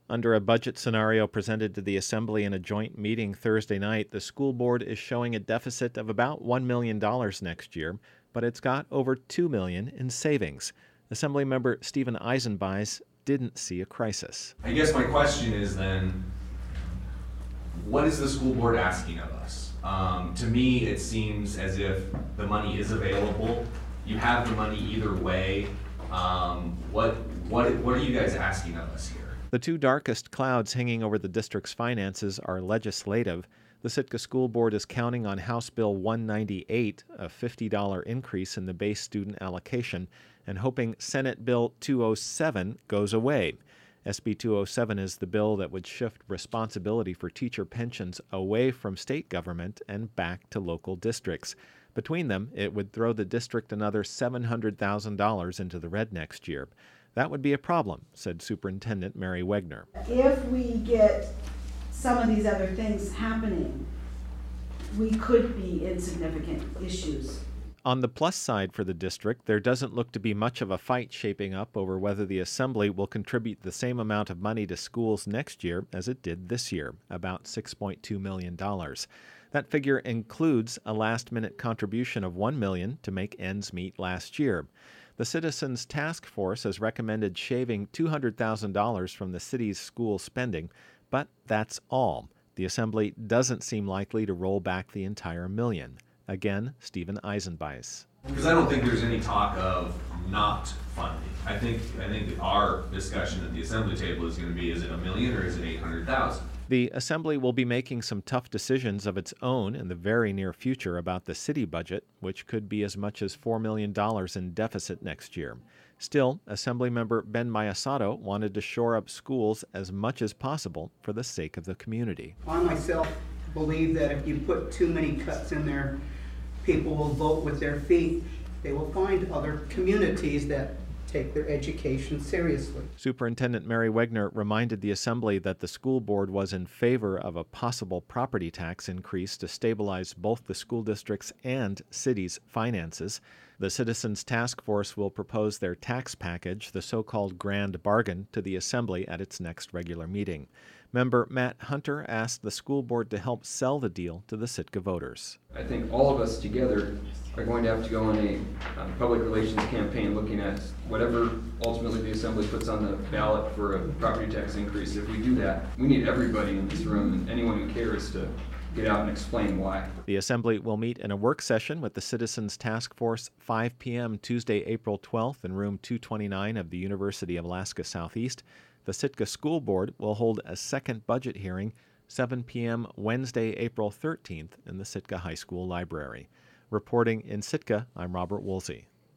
Under a budget scenario presented to the Assembly in a joint meeting Thursday night, the school board is showing a deficit of about $1 million next year, but it's got over $2 million in savings. Assemblymember Stephen Eisenbeis didn't see a crisis. I guess my question is then, what is the school board asking of us? To me, it seems as if the money is available. You have the money either way. What are you guys asking of us here? The two darkest clouds hanging over the district's finances are legislative. The Sitka School Board is counting on House Bill 198, a $50 increase in the base student allocation, and hoping Senate Bill 207 goes away. SB 207 is the bill that would shift responsibility for teacher pensions away from state government and back to local districts. Between them, it would throw the district another $700,000 into the red next year. That would be a problem, said Superintendent Mary Wegner. If we get some of these other things happening, we could be in significant issues. On the plus side for the district, there doesn't look to be much of a fight shaping up over whether the Assembly will contribute the same amount of money to schools next year as it did this year, about $6.2 million. That figure includes a last-minute contribution of $1 million to make ends meet last year. The Citizens Task Force has recommended shaving $200,000 from the city's school spending, but that's all. The Assembly doesn't seem likely to roll back the entire million. Again, Stephen Eisenbeis. Because I don't think there's any talk of not funding. I think our discussion at the Assembly table is going to be, is it $1 million or is it $800,000? The Assembly will be making some tough decisions of its own in the very near future about the city budget, which could be as much as $4 million in deficit next year. Still, Assemblymember Ben Mayasato wanted to shore up schools as much as possible for the sake of the community. I myself believe that if you put too many cuts in there, people will vote with their feet. They will find other communities that take their education seriously. Superintendent Mary Wegner reminded the Assembly that the school board was in favor of a possible property tax increase to stabilize both the school district's and city's finances. The Citizens Task Force will propose their tax package, the so-called Grand Bargain, to the Assembly at its next regular meeting. Member Matt Hunter asked the school board to help sell the deal to the Sitka voters. I think all of us together are going to have to go on a public relations campaign looking at whatever ultimately the Assembly puts on the ballot for a property tax increase. If we do that, we need everybody in this room and anyone who cares to get out and explain why. The Assembly will meet in a work session with the Citizens Task Force 5 p.m. Tuesday, April 12th in room 229 of the University of Alaska Southeast. The Sitka School Board will hold a second budget hearing 7 p.m. Wednesday, April 13th in the Sitka High School Library. Reporting in Sitka, I'm Robert Woolsey.